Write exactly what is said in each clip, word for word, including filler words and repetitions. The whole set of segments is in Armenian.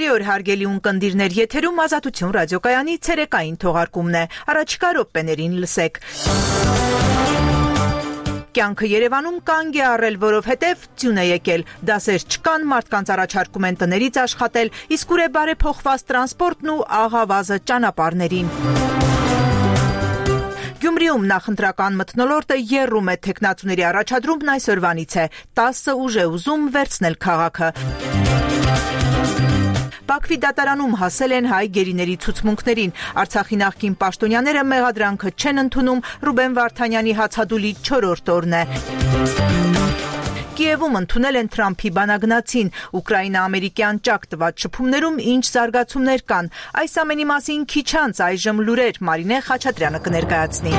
Բարի օր հարգելի ունկնդիրներ, եթերում Ազատություն ռադիոկայանի ցերեկային թողարկումն է։ Առաջիկա րոպեներին լսեք։ Կյանքը Երևանում կանգ է առել, որովհետև ձյուն է եկել, դասեր չկան, մարդկանց առաջարկում են տներից աշխատել, իսկ ուր է բարեփոխված տրանսպորտն ու աղավազը ճանապարհներին։ Գյումրիում նախընտրական մթնոլորտը եռում է, թեկնածուների առաջադրումն այսօրվանից է, տասը ուժ է ուզում վերցնել քաղաքը։ Բաքվի դատարանում հասել են հայ գերիների ցուցմունքներին։ Արցախի նախկին պաշտոնյաները մեղադրանքը չեն ընդունում, Ռուբեն Վարդանյանի հացադուլի չորրորդ օրն է։ Կիևում ընդունել են Թրամփի բանագնացին, Ուկրաինա-ամերիկյան ճակ տված շփումներում ինչ զարգացումներ կան։ Այս ամենի մասին քիչ անց այժմ լուրեր Մարինե Խաչատրյանը կներկայացնի։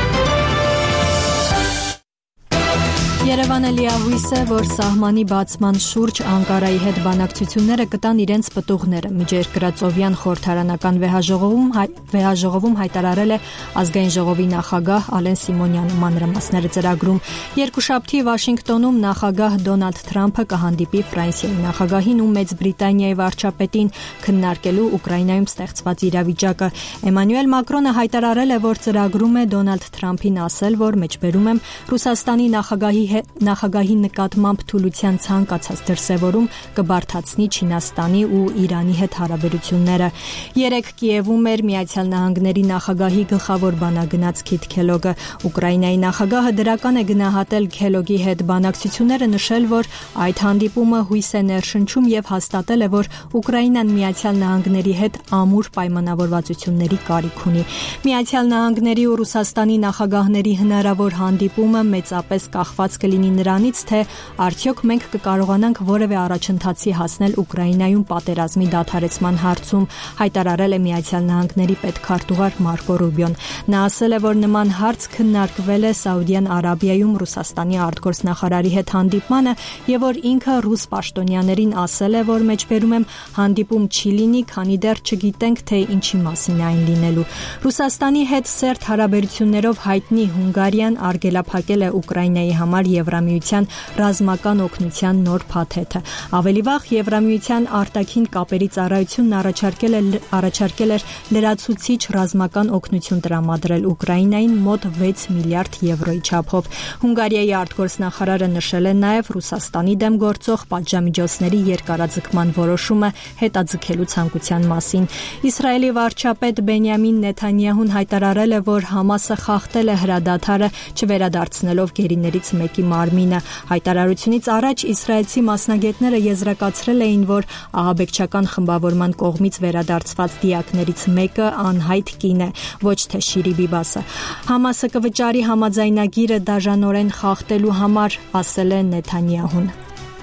Երևանը լիահույս է, որ սահմանի բացման շուրջ Անկարայի հետ բանակցությունները կտան իրենց պտուղները։ Միջերկրածովյան խորհրդարանական վեհաժողովում, վեհաժողովում հայտարարել է Ազգային ժողովի նախագահ Ալեն Սիմոնյանը, մանրամասները ծրագրում։ Երկուշաբթի Վաշինգտոնում նախագահ Դոնալդ Թրամփը կհանդիպի Ֆրանսիայի նախագահին ու Մեծ Բրիտանիայի վարչապետին քննարկելու Ուկրաինայում ստեղծված իրավիճակը։ Էմանուել Մակրոնը հայտարարել է, որ ծրագրում է Դոնալդ Թրամփին ասել, որ մեջբերում եմ Ռուսաստանի նախագահի Նախագահի նկատմամբ թուլության ցանկացած դրսևորում կբարդացնի Չինաստանի ու Իրանի հետ հարաբերությունները։ Երեկ Կիևում էր Միացյալ Նահանգների նախագահի գլխավոր բանագնաց Քիթ Քելոգը։ Ուկրաինայի նախագահը դրական է գնահատել Քելոգի հետ բանակցությունները, նշել, որ այդ հանդիպումը հույս է ներշնչում եւ հաստատել է, որ Ուկրաինան Միացյալ Նահանգների հետ ամուր պայմանավորվածությունների կարիք ունի։ Միացյալ Նահանգների ու Ռուսաստանի նախագահների հնարավոր հանդիպումը մեծապես կախված կլինի նրանից, թե արդյոք մենք կկարողանանք որևէ առաջընթացի հասնել Ուկրաինայում պատերազմի դադարեցման հարցում, հայտարարել է Միացյալ Նահանգների պետքարտուղար Մարկո Ռուբիոն։ Նա ասել է, որ նման հարց քննարկվել է Սաուդյան Արաբիայում Ռուսաստանի արտգործնախարարի հետ հանդիպմանը եւ որ ինքը ռուս պաշտոնյաներին ասել է, որ մեջբերում եմ հանդիպում չի լինի, քանի դեռ չգիտենք, թե ինչի մասին այն լինելու։ Ռուսաստանի հետ սերտ հարաբերություններով հայտնի Հունգարիան արգելափակել է Ուկրաինայի համար Եվրամիության ռազմական օգնության նոր փաթեթը։ Ավելի վաղ Եվրամիության արտաքին կապերի ծառայությունն առաջարկել է առաջարկել էր լրացուցիչ ռազմական օգնություն տրամադրել Ուկրաինային մոտ վեց միլիարդ եվրոյի չափով։ Հունգարիայի արտգործնախարարը նշել է նաև Ռուսաստանի դեմ գործող պատժամիջոցների երկարաձգման որոշումը հետաձգելու ցանկության մասին։ Իսրայելի վարչապետ Բենյամին Նեթանյահուն հայտարարել է, որ Համասը խախտել է հրադադարը, չվերադարձնելով գերիներից մեկի մարմինը։ Հայտարարությունից առաջ իսրայելցի մասնագետները եզրակացրել էին, որ ահաբեկչական խմբավորման կողմից վերադարձված դիակներից մեկը անհայտ կին է, ոչ թե Շիրի Բիբասը։ Համասը կվճարի համաձայնագիրը դաժանորեն խախտելու համար, ասել է Նեթանյահուն։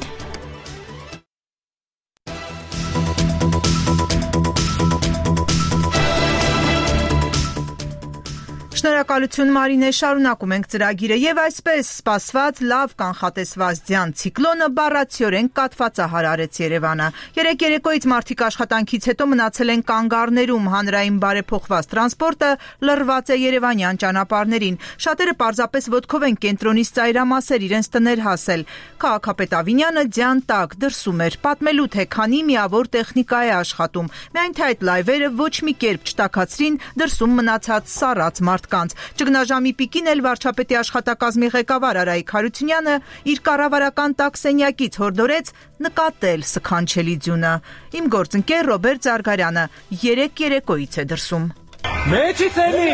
Շնորհակալություն Մարինե, շարունակում ենք ծրագիրը եւ այսպես սպասված լավ կանխատեսված ձյան ցիկլոնը բառացիորեն կաթվածահար արեց Երևանը։ Երեք երեկոյից մարդիկ աշխատանքից հետո մնացել են կանգառներում, հանրային բարեփոխված տրանսպորտը լռված է երևանյան ճանապարհներին։ Շատերը պարզապես ոտքով են կենտրոնից ծայրամասեր իրենց տներ հասել։ Քաղաքապետ Ավինյանը ձյան տակ դրսում էր, պատմելու թե քանի միավոր տեխնիկա է աշխատում։ Միայն թե այդ լայվերը ոչ մի կերպ չտաքացրին դրսում մնացած սառած մարդկանց։ Ճգնաժամի պիկին էլ վարչապետի աշխատակազմի ղեկավար Արայիկ Հարությունյանը իր կառավարական տաքսենյակից հորդորեց նկատել սքանչելի ձյունը։ Իմ գործընկեր Ռոբերտ Զարգարյանը երեք երեկոյից է դրսում։ Մեջից էլի։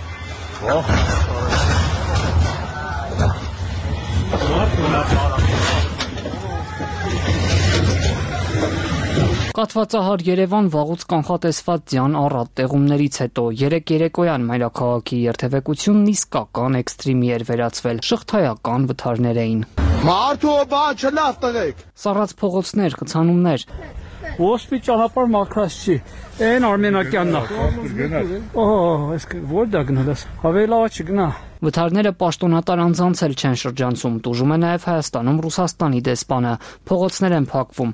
Կաթվածահար Երևան վաղուց կանխատեսված ձյան առատ տեղումներից հետո երեք երեկոյան մայրաքաղաքի երթևեկությունն իսկական էքստրիմի էր վերածվել, շղթայական վթարներ էին։ Մարդու բան չլավ տղեկ։ Սառած փողոցներ, խցանումներ։ Ոսպի ճանապարհ մաքրած չի։ Այն արմենակյանն է։ Օհ, այս որ դա գնալս։ Ավելի լավ չգնա։ Վթարները պաշտոնատար անձանց էլ չեն շրջանցում, տուժում է նաև Հայաստանում Ռուսաստանի դեսպանը, փողոցներ են փակվում։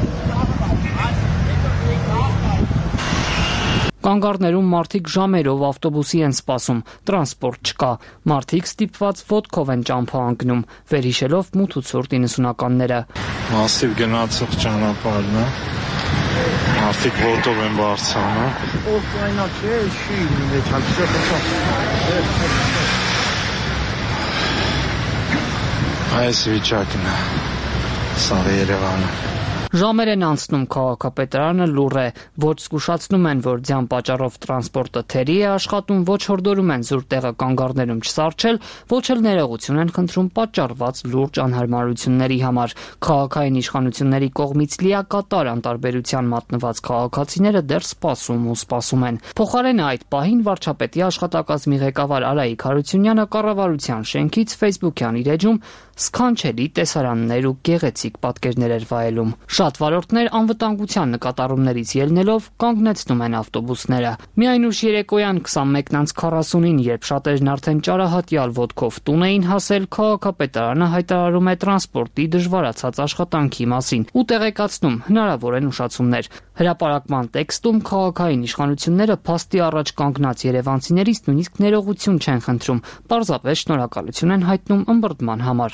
Կանգառներում մարդիկ ժամերով ավտոբուսի են սպասում, տրանսպորտ չկա, մարդիկ ստիպված ոտքով են ճամփա ընկնում, վերհիշելով մութ ու ցուրտ իննսունականները։ Մասիվ գնացող ճանապարհն է, Մարդիկ ոտով են բարձրանում։ Օֆլայնակ է, չի մեջ հանդիսը Այս վիճակն է, սա Երևանը։ Ժամեր են անցնում, քաղաքապետարանը լուռ է, ոչ զգուշացնում են, որ ձյան պատճառով տրանսպորտը թերի է աշխատում, ոչ հորդորում են զուր տեղը կանգառներում չսառչել, ոչ էլ ներողություն են խնդրում պատճառված լուրջ անհարմարությունների համար։ Քաղաքային իշխանությունների կողմից լիակատար անտարբերության մատնված քաղաքացիները դեռ սպասում ու սպասում են։ Փոխարենը այդ պահին վարչապետի աշխատակազմի ղեկավար Արայիկ Հարությունյանը կառավարության շենքից Facebook-յան իր էջում սքանչելի տեսարաններ ու գեղեցիկ պատկերներ էր վայելում։ Շատ վարորդներ անվտանգության նկատառումներից ելնելով կանգնեցնում են ավտոբուսները։ Միայն ուշ երեկոյան քսանմեկ քառասունին, երբ շատերն արդեն ճարահատյալ ոտքով տուն էին հասել, քաղաքապետարանը հայտարարում է տրանսպորտի դժվարացած աշխատանքի մասին ու տեղեկացնում հնարավոր են ուշացումներ։ Հրապարակման տեքստում քաղաքային իշխանությունները փաստի առաջ կանգնած երևանցիներից նույնիսկ ներողություն չեն խնդրում, պարզապես շնորհակալություն են հայտնում ըմբռնման համար։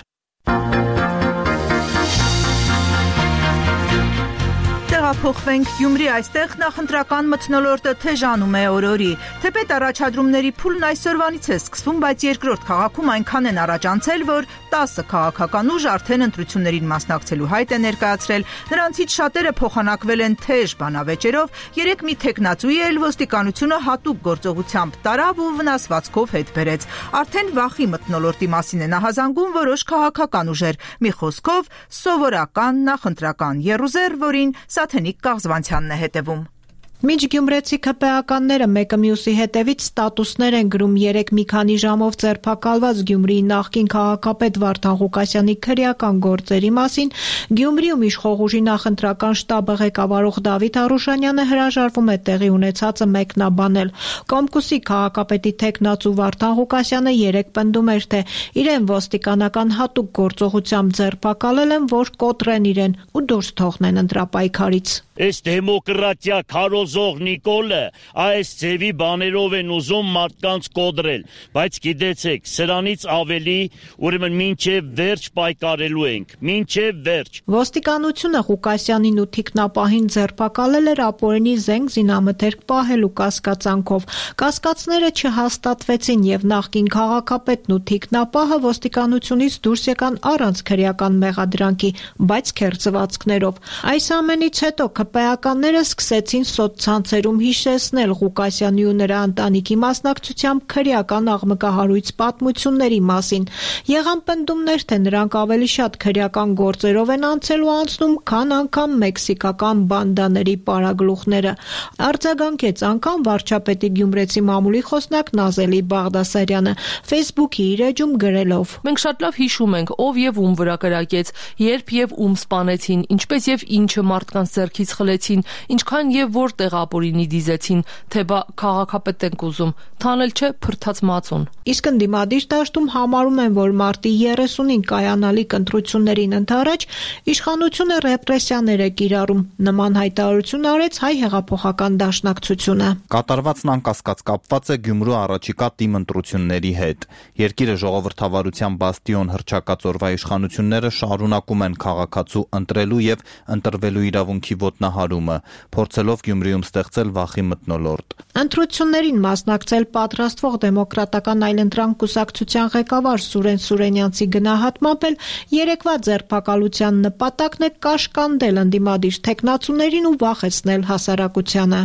Տեղափոխվենք Գյումրի, այստեղ նախընտրական մթնոլորտը թեժանում է օր-օրի։ Թեպետ առաջադրումների փուլն այսօրվանից է սկսվում, բայց երկրորդ քաղաքում այնքան են առաջանցել, որ տասը քաղաքական ուժ արդեն ընտրություններին մասնակցելու հայտ է ներկայացրել։ Նրանցից շատերը փոխանակվել են թեժ բանավեճերով, երեք մի թեկնածուի էլ ոստիկանությունը հատուկ գործողությամբ տարավ ու վնասվածքով հետ բերեց։ Արդեն վախի մթնոլորտի մասին են ահազանգում որոշ քաղաքական ուժեր։ Մի խոսքով սովորական նախընտրական եռուզեռ, որին Սաթենիկ Կաղզվանցյանն է հետևում։ Միջգյումրեցի ՔՊԱ-ականները մեկը մյուսի հետևից ստատուսներ են գրում երեք մի քանի ժամով ձերբակալված Գյումրիի նախկին քաղաքապետ Վարդան Ղուկասյանի քրեական գործերի մասին Գյումրիում իշխող ուժի նախընտրական շտաբը ղեկավարող Դավիթ Արուշանյանը հրաժարվում է տեղի ունեցածը մեկնաբանել։ Կոմկուսի քաղաքապետի թեկնածու Վարդան Ղուկասյանը երեկ պնդում էր, թե իրեն ոստիկանական հատուկ գործողությամբ ձերբակալել են, որ կոտրեն իրեն ու դուրս թողնեն ընտրապայքարից։ Այս դեմոկրատիա քարոզող Նիկոլը այս ձևի բաներով են ուզում մարդկանց կոտրել, բայց գիտեցեք, սրանից ավելի ուրեմն մինչև վերջ պայքարելու ենք, մինչև վերջ։ Ոստիկանությունը Ղուկասյանին ու թիկնապահին ձերբակալել էր ապօրինի զենք զինամթերք պահելու կասկածանքով։ Կասկածները չհաստատվեցին եւ նախկին քաղաքապետն ու թիկնապահը ոստիկանությունից դուրս եկան առանց քրեական մեղադրանքի, բայց քերծվածքներով։ Այս ամենից հետո ՔՊԱ-ականները սկսեցին սոցցանցերում հիշեցնել Ղուկասյանի ու նրա ընտանիքի մասնակցությամբ քրեական աղմկահարույց պատմությունների մասին։ Եղան պնդումներ, թե նրանք ավելի շատ քրեական գործերով են անցել ու անցնում, քան անգամ մեքսիկական բանդաների պարագլուխները։ Արձագանքեց անգամ վարչապետի Գյումրեցի մամուլի խոսնակ Նազելի Բաղդասարյանը Facebook-ի իր էջում գրելով. Մենք շատ լավ հիշում ենք, ով եւ ում վրա կրակեց, երբ եւ ում սպանեցին, ինչպես եւ ինչը մարդկանց ձեռքից խլեցին, ինչքան եւ որտեղ ապօրինի դիզեցին, թե բա քաղաքապետ ենք ուզում, թանել չէ փրթած մածուն։ Իսկ ընդդիմադիր դաշտում համարում են, որ մարտի երեսունին կայանալիք ընտրություններին ընդառաջ իշխանությունը ռեպրեսիաներ է կիրառում։ Նման հայտարարություն արեց Հայ հեղափոխական դաշնակցությունը։ Կատարվածն անկասկած կապված է Գյումրու առաջիկա թիմ ընտրությունների հետ։ Երկիրը ժողովրդավարության բաստիոն հռչակած օրվա իշխանությունները շարունակում են քաղաքացու ընտրելու եւ ընտրվելու իրավունքի ոտնահարումը, փորձելով Գյումրիում ստեղծել վախի մթնոլորտ։ Ընտրություններին մասնակցել պատրաստվող դեմոկրատական այլընտրանք կուսակցության ղեկավար Սուրեն Սուրենյանցի գնահատմամբ էլ երեկվա ձերբակալության նպատակն է կաշկանդել ընդդիմադիր թեկնածուներին ու վախեցնել հասարակությանը։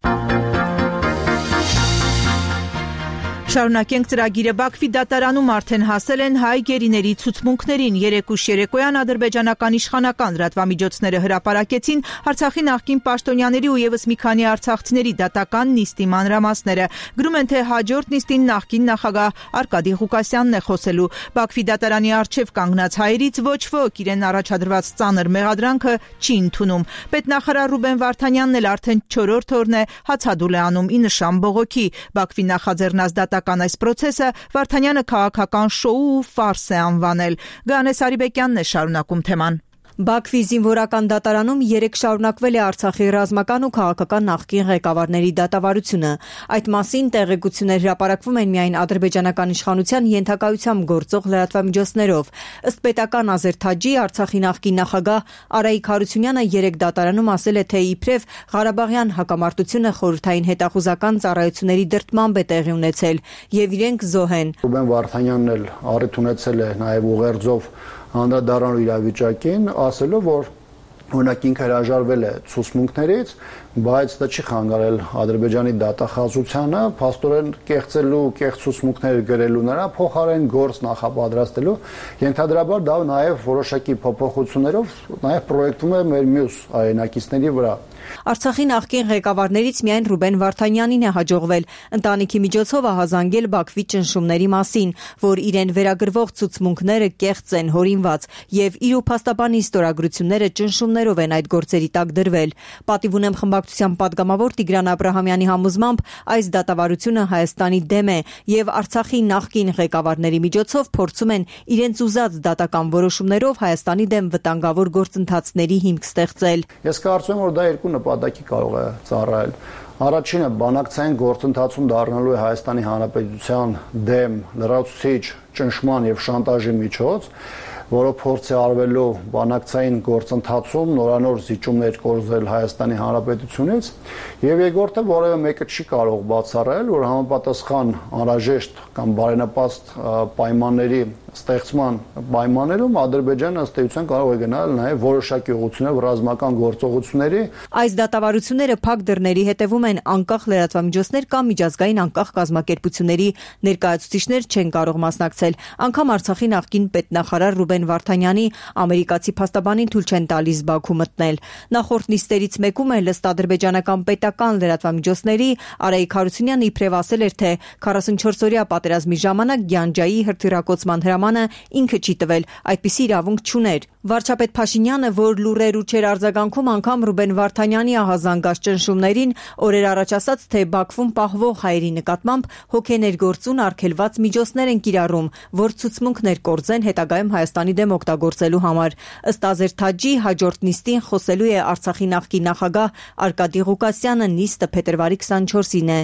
Շարունակենք ծրագիրը։ Բաքվի դատարանում արդեն հասել են հայ գերիների ցուցմունքներին։ Երեկ ուշ երեկոյան ադրբեջանական իշխանական լրատվամիջոցները հրապարակեցին Արցախի նախկին պաշտոնյաների ու եւս մի քանի արցախցիների դատական նիստի մանրամասները։ Գրում են, թե հաջորդ նիստին նախկին նախագահ Արկադի Ղուկասյանն է խոսելու։ Բաքվի դատարանի առջև կանգնած հայերից ոչ ոք իրեն առաջադրված ծանր մեղադրանքը չի ընդունում։ Պետնախարար Ռուբեն Վարդանյանն էլ արդեն չորրորդ օրն է հացադուլ է անում ի նշան բողոքի։ Բաքվի նախաձեռնած դատական այս պրոցեսը Վարդանյանը քաղաքական շոու ու ֆարս է անվանել։ Գանես Արիբեկյանն է շարունակում թեման։ Բաքվի զինվորական դատարանում երեկ շարունակվել է Արցախի ռազմական ու քաղաքական նախկին ղեկավարների դատավարությունը։ Այդ մասին տեղեկություններ հրապարակվում են միայն ադրբեջանական իշխանության ենթակայությամբ գործող լրատվամիջոցներով։ Ըստ պետական Ազեր Թաջի, Արցախի նախկին նախագահ Արայիկ Հարությունյանը երեկ դատարանում ասել է, թե իբրև Ղարաբաղյան հակամարտությունը խորհրդային հետախուզական ծառայությունների դրդմամբ է տեղի ունեցել եւ իրենք զոհ են։ Ռուբեն Վարդանյանն էլ առիթ ունեցել է նաեւ ուղերձով անդրադառնալու իրավիճակին, ասելով, որ օրինակ ինքը հրաժարվել է ցուցմունքներից, բայց դա չի խանգարել Ադրբեջանի դատախազությանը, փաստորեն կեղծելու, կեղծ ցուցմունքներ գրելու նրա փոխարեն գործ նախապատրաստելու, ենթադրաբար դա նաև որոշակի փոփոխություններով նաև պրոյեկտվում է մեր մյուս այնակիցների վրա։ Արցախի նախկին ղեկավարներից միայն Ռուբեն Վարդանյանին է հաջողվել ընտանիքի միջոցով ահազանգել Բաքվի ճնշումների մասին, որ իրեն վերագրվող ցուցմունքները կեղծ են, հորինված եւ իր ու փաստաբանի ստորագրությունները ճնշումներով են այդ գործերի տակ դրվել։ Պատիվ ունեմ խմբակցության падգամավոր Տիգրան Աբրահամյանի համոզմամբ այս դատավարությունը Հայաստանի դեմ է եւ Արցախի նախկին ղեկավարների միջոցով փորձում են իրենց ուզած դատական որոշումներով Հայաստանի դեմ վտանգավոր գործընթացների հիմք ստեղծել։ Ես կարծում եմ, որ դա երկու նպատակի կարող է ծառայել։ Առաջինը բանակցային գործընթացում դառնալու է Հայաստանի Հանրապետության դեմ լրացուցիչ ճնշման եւ շանտաժի միջոց, որը փորձ է արվելու բանակցային գործընթացում նորանոր զիջումներ կորզել Հայաստանի Հանրապետությունից, եւ երկրորդը որևէ մեկը չի կարող բացառել, որ համապատասխան անհրաժեշտ կամ բարենպաստ պայմանների ստեղծման պայմաններում Ադրբեջանը ըստ էության կարող է գնալ նաև որոշակի ուղղություններով ռազմական գործողությունների։ Այս դատավարությունները փակ դռների հետևում են, անկախ լրատվամիջոցներ կամ միջազգային անկախ կազմակերպությունների ներկայացուցիչներ չեն կարող մասնակցել։ Անգամ Արցախի նախկին պետնախարար Ռուբեն Վարդանյանի ամերիկացի փաստաբանին թույլ չեն տալիս Բաքու մտնել։ Նախորդ նիստերից մեկում էլ ըստ ադրբեջանական պետական լրատվամիջոցների Արայիկ Հարությունյանը իբրև ասել էր, թե քառասունչորս օրյա պատերազմի ժամանակ Գյանջայի հրթիռակոծման հրամանը ինքը չի տվել, այդպիսի իրավունք չուներ։ Վարչապետ Փաշինյանը, որ լուրեր ու չեր արձագանքում անգամ Ռուբեն Վարդանյանի ահազանգած ճնշումներին, օրեր առաջ ասաց, թե Բաքվում պահվող հայերի նկատմամբ հոգեներգործուն արգելված միջոցներ են կիրառում, որ ցուցմունքներ կորձեն հետագայում Հայաստանի դեմ օգտագործելու համար։ Ըստ Ազեր Թաջի, հաջորդ նիստին խոսելու է Արցախի նախկին նախագահ Արկադի Ղուկասյանը, նիստը փետրվարի քսանչորսին է։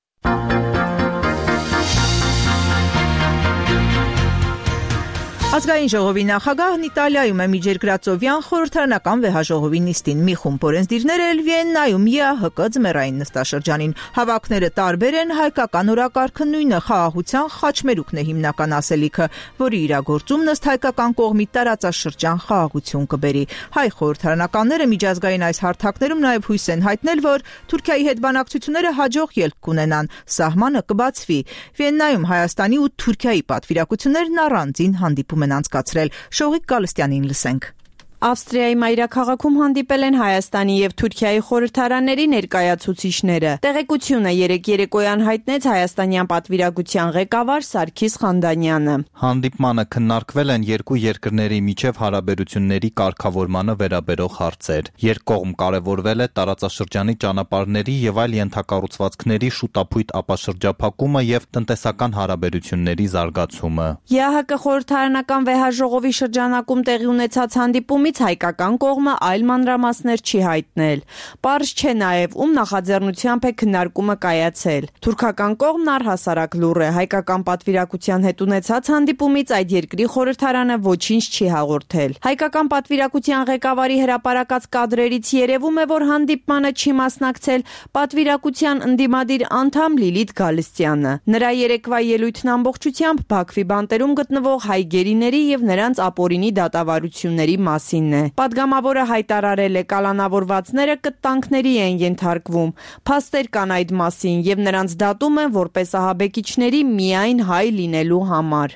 Ազգային ժողովի նախագահն Իտալիայում է միջերկրածովյան խորհրդարանական վեհաժողովի նիստին։ Մի խումբ օրենսդիրներ էլ Վիեննայում ԵԱՀԿ ձմեռային նստաշրջանին։ Հավաքները տարբեր են, հայկական օրակարգը նույնը, խաղաղության խաչմերուկն է հիմնական ասելիքը, որի իրագործումն ըստ հայկական կողմի տարածաշրջան խաղաղություն կբերի։ Հայ խորհրդարանականները միջազգային այս հարթակներում նաև հույս են հայտնել, որ Թուրքիայի հետ բանակցությունները հաջող ելք կունենան, սահմանը կբացվի։ Վիեննայում Հայաստանի ու Թուրքիայի պատվիրակություններն առանձին հանդիպում են անցկացրել։ Շողիկ Գալստյանին լսենք։ Ավստրիայի մայրաքաղաքում հանդիպել են Հայաստանի եւ Թուրքիայի խորհրդարանների ներկայացուցիչները։ Տեղեկությունը երեկ երեկոյան հայտնեց հայաստանյան պատվիրակության ղեկավար Սարգիս Խանդանյանը։ Հանդիպմանը քննարկվել են երկու երկրների միջև հարաբերությունների կարգավորմանը վերաբերող հարցեր։ Երկկողմ կարևորվել է տարածաշրջանի ճանապարհների եւ այլ ենթակառուցվածքների շուտափույթ ապաշրջափակումը եւ տնտեսական հարաբերությունների զարգացումը։ ԵԱՀԿ խորհրդարանական վեհաժողովի շրջանակում տեղի ունեցած հանդիպումից հայկական կողմը այլ մանրամասներ չի հայտնել։ Պարզ չէ նաև ում նախաձեռնությամբ է քննարկումը կայացել։ Թուրքական կողմն առհասարակ լուռ է։ Հայկական պատվիրակության հետ ունեցած հանդիպումից այդ երկրի խորհրդարանը ոչինչ չի հաղորդել։ Հայկական պատվիրակության ղեկավարի հրապարակած կադրերից երևում է, որ հանդիպմանը չի մասնակցել պատվիրակության ընդդիմադիր անդամ Լիլիթ Գալստյանը։ Նրա երեկվա ելույթն ամբողջությամբ Բաքվի բանտերում գտնվող հայ գերիների եւ նրանց ապօրինի դատավարությունների մասին է։ Պատգամավորը հայտարարել է, կալանավորվածները կտանքների են ենթարկվում։ Փաստեր կան այդ մասին եւ նրանց դատում են որպես ահաբեկիչների միայն հայ լինելու համար։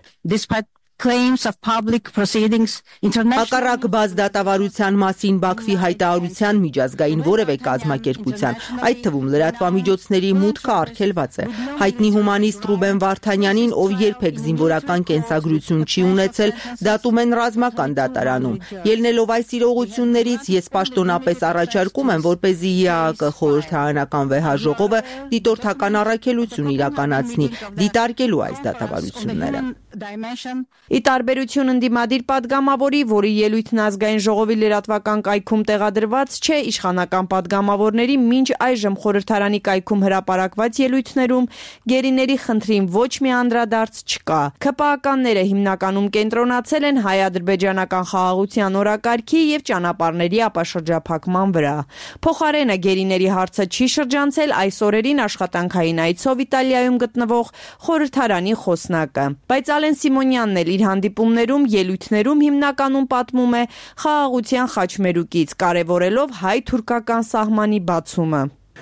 claims of public proceedings international Հակառակ բաց դատավարության մասին Բաքվի հայտարարության միջազգային որևէ կազմակերպության, այդ թվում լրատվամիջոցների մուտքը արգելված է։ Հայտնի հումանիստ Ռուբեն Վարդանյանին, ով երբեք զինվորական կենսագրություն չի ունեցել, դատում են ռազմական դատարանում։ Ելնելով այս իրողություններից, ես պաշտոնապես առաջարկում եմ, որպեսզի ԵԱՀԿ խորհրդարանական վեհաժողովը դիտորդական առաքելություն իրականացնի, դիտարկելու այս դատավարությունները։ Ի տարբերություն ընդդիմադիր падգամավորի, որի ելույթն ազգային ժողովի լրատվական կայքում տեղադրված չէ, իշխանական падգամավորների մինչ այժմ խորհրդարանի կայքում հրապարակված ելույթներում գերիների խնդրին ոչ մի անդրադարձ չկա։ ՔՊԱ-կանները հիմնականում կենտրոնացել են հայ-ադրբեջանական խաղաղության օրակարգի եւ ճանապարհների ապաշրջափակման վրա։ Փոխարենը գերիների հարցը չի շրջանցել այս օրերին աշխատանքային այցով Իտալիայում գտնվող խորհրդարանի խոսնակը։ Բայց Ալեն Սիմոնյանն էլ իր հանդիպումներում, ելույթներում հիմնականում պատմում է խաղաղության խաչմերուկից, կարևորելով հայ-թուրքական սահմանի բացումը։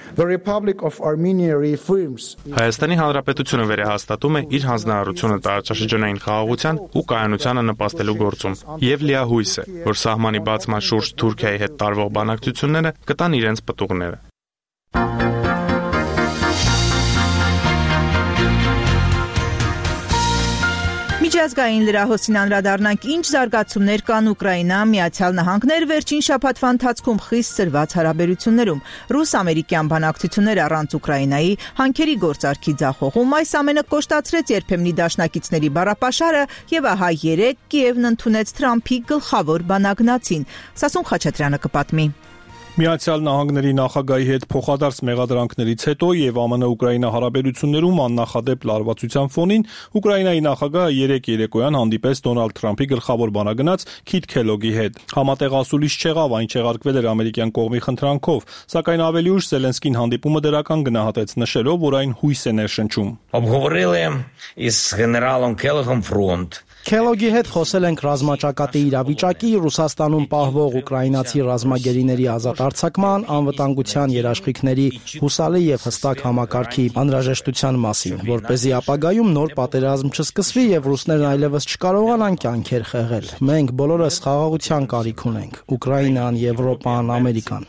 Հայաստանի Հանրապետությունը վերահաստատում է իր հանձնարարությունը տարածաշրջանային խաղաղության ու կայունությանը նպաստելու գործում եւ լիահույս է, որ սահմանի բացման շուրջ Թուրքիայի հետ տարվող բանակցությունները կտան իրենց պտուղները։ Միջազգային լրահոսին անդրադառնանք, ինչ զարգացումներ կան Ուկրաինա, Միացյալ Նահանգներ վերջին շաբաթվա ընթացքում խիստ սրված հարաբերություններում։ Ռուս-ամերիկյան բանակցություններ առանց Ուկրաինայի հանքերի գործարքի ձախողում, այս ամենը կոշտացրեց երբեմնի դաշնակիցների բառապաշարը եւ ահա երեկ Կիևն ընդունեց Թրամփի գլխավոր բանագնացին։ Սասուն Խաչատրյանը կպատմի։ Միացյալ Նահանգների նախագահի հետ փոխադարձ մեղադրանքներից հետո եւ ԱՄՆ-Ուկրաինա հարաբերություններում աննախադեպ լարվածության ֆոնին Ուկրաինայի նախագահը երեկ երեկոյան հանդիպեց Դոնալդ Թրամփի գլխավոր բանագնաց Քիթ Քելոգի հետ։ Համատեղ ասուլիս չեղավ, այն չեղարկվել էր ամերիկյան կողմի խնդրանքով, սակայն ավելի ուշ Զելենսկին հանդիպումը դրական գնահատեց, նշելով, որ այն հույս է ներշնչում։ Обговорили із генералом Келогом фронт. Քելոգի հետ խոսել ենք ռազմաճակատի իրավիճակի, Ռուսաստանում պահվող ուկրաինացի ռազմագերիների ազատ արձակման, անվտանգության երաշխիքների հուսալի եւ հստակ համակարգի անհրաժեշտության մասին, որպեսզի ապագայում նոր պատերազմ չսկսվի եւ ռուսներն այլևս չկարողանան կյանքեր խեղել։ Մենք բոլորս խաղաղության կարիք ունենք՝ Ուկրաինան, Եվրոպան, Ամերիկան։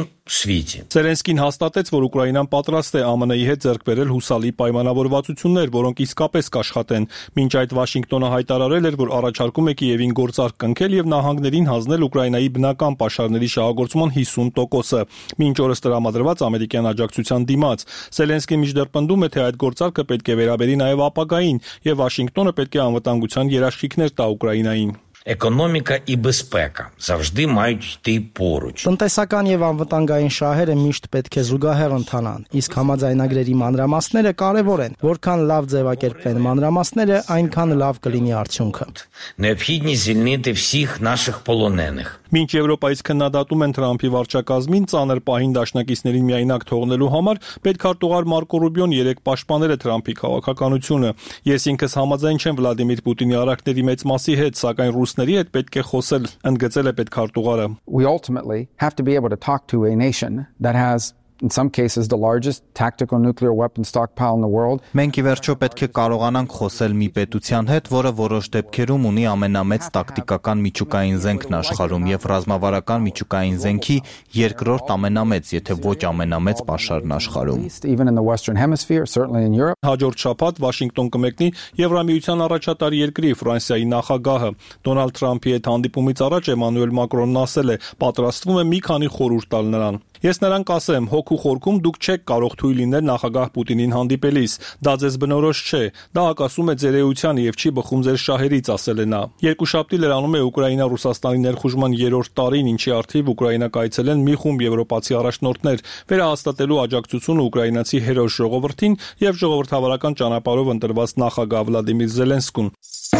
Զելենսկին հաստատեց, որ Ուկրաինան պատրաստ է ԱՄՆ-ի հետ ձեռք բերել հուսալի պայմանավորվածություններ, որոնք իսկապես կաշխատեն։ Մինչ այդ Վաշինգտոնը հայտարարել էր, որ առաջարկում է Կիևին գործարք կնքել եւ նահանգներին հանձնել Ուկրաինայի բնական պաշարների շահագործման հիսուն տոկոսը։ Մինչ օրս տրամադրված ամերիկյան աջակցության դիմաց Զելենսկին մինչդեռ պնդում է, թե այդ գործարքը պետք է վերաբերի նաեւ ապագային եւ Վաշինգտոնը պետք է անվտանգության երաշխիքներ տա Ուկրաինային։ Економіка і безпека завжди мають йти поруч. Տնտեսական եւ անվտանգային շահերը միշտ պետք է զուգահեռ ընթանան, իսկ համաձայնագրերի մանրամասները կարեւոր են։ Որքան լավ ձևակերպվեն մանրամասները, այնքան լավ կլինի արդյունքը։ Необхідність звільнити всіх наших полонених. Մինչ Եվրոպայից քննադատում են Թրամփի վարչակազմին ծանր պահին դաշնակիցներին միայնակ թողնելու համար, պետքարտուղար Մարկո Ռուբիոն երեկ պաշտպանել է Թրամփի քաղաքականությունը։ Ես ինքս համաձայն չեմ Վլադիմիր Պուտինի արարքների մեծ մասի հետ, սակայն ռուսների հետ պետք է խոսել, ընդգծել է պետքարտուղարը։ We ultimately have to be able to talk to a nation that has in some cases the largest tactical nuclear weapon stockpile in the world. Մենք ի վերջո պետք է կարողանանք խոսել մի պետության հետ, որը որոշ դեպքերում ունի ամենամեծ տակտիկական միջուկային զենքն աշխարհում եւ ռազմավարական միջուկային զենքի երկրորդ ամենամեծ, եթե ոչ ամենամեծ պաշարն աշխարհում։ Even in the western hemisphere, certainly in Europe. Հաջորդ շաբաթ Վաշինգտոն կմեկնի Եվրամիության առաջատար երկրի Ֆրանսիայի նախագահը։ Դոնալդ Թրամփի հետ հանդիպումից առաջ Էմանուել Մակրոնն ասել է, պատրաստվում է մի քանի խորհուրդ տալ նրան։ Ես նրան կասեմ, հոգու խորքում դուք չեք կարող թույլ լինել նախագահ Պուտինին հանդիպելիս, դա ձեզ բնորոշ չէ, դա հակասում է ձեր էությանը եւ չի բխում ձեր շահերից, ասել է նա։ Երկուշաբթի լրանում է Ուկրաինա-Ռուսաստանի ներխուժման երրորդ տարին, ինչի առթիվ Ուկրաինա կայցելեն մի խումբ եվրոպացի առաջնորդներ, վերահաստատելու աջակցությունը ուկրաինացի հերոս ժողովրդին եւ ժողովրդավարական ճանապարհով ընտրված նախագահ Վլադիմիր Զելենսկուն։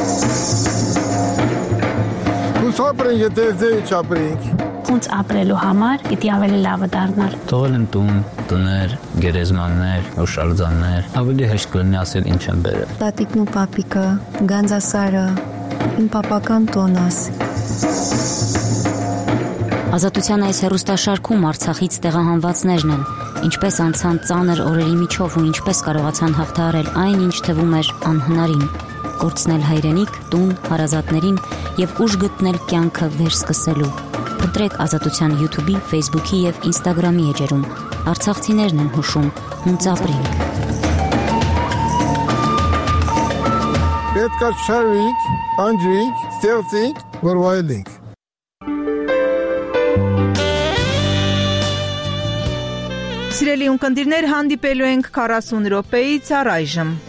Ուսապրենք եթե չապրենք Ոնց ապրելու համար պիտի ավելի լավը դառնալ։ Թողել են տուն, տներ, գերեզմաններ, օշալձաններ, ավելի հեշտ կլինի ասել ինչ են բերել։ Տատիկն ու պապիկը, Գանձասարը, իմ պապական տոնս։ Ազատության այս հեռուստաշարքում Արցախից տեղահանվածներն են, ինչպես անցան ծանր օրերի միջով ու ինչպես կարողացան հաղթահարել այն, ինչ թվում էր անհնարին, կորցնել հայրենիք, տուն, հարազատներին եւ ուժ գտնել կյանքը վերսկսելու։ Փնտրեք Ազատության YouTube-ի, Facebook-ի եւ Instagram-ի էջերում։ Արցախցիներն են հուշում, հունց ապրենք։ Պետք է շարվենք, անջրենք, ստեղծենք, որ վայելենք։ Սիրելի ունկնդիրներ, հանդիպելու ենք քառասուն րոպեից առայժմ։